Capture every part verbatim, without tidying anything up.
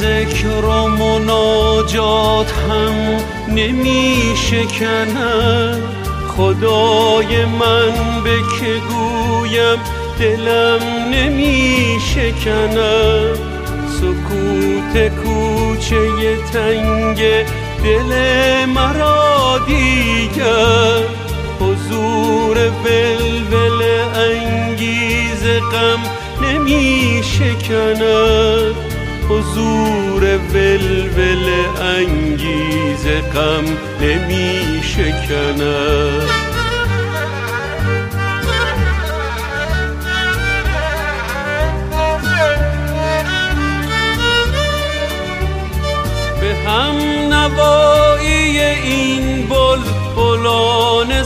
ذکر و مناجات هم نمی شکند. خدای من به که گویم دلم نمی شکند. سکوت کوچه تنگ دل مرا دیگر حضور ولول انگیز غم نمی شکند. حضور ولول انگیز غم نمی شکند. به هم نوایی این بلبلان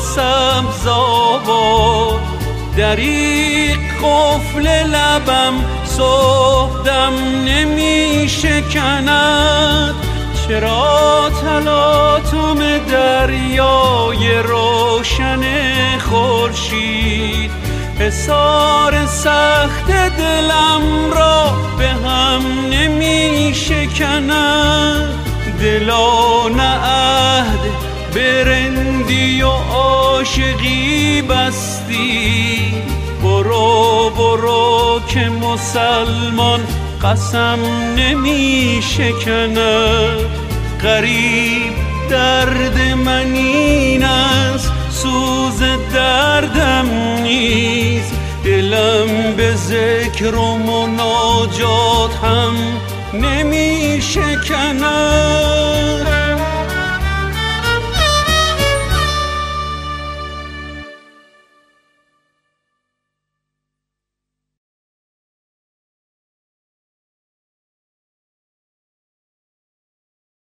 سبزآوا دریغ قفل لبم صبحدم نمی شکند. چرا تلاطم دریای روشن خورشید حصار سخت دلم را به هم نمی شکند. دلا نه عهد برندی و عاشقی بستی، برو برو که مسلمان قسم نمی شکند. غریب درد من این است سوز دردم نیست. دلم به ذکر و مناجات هم نمی شکند.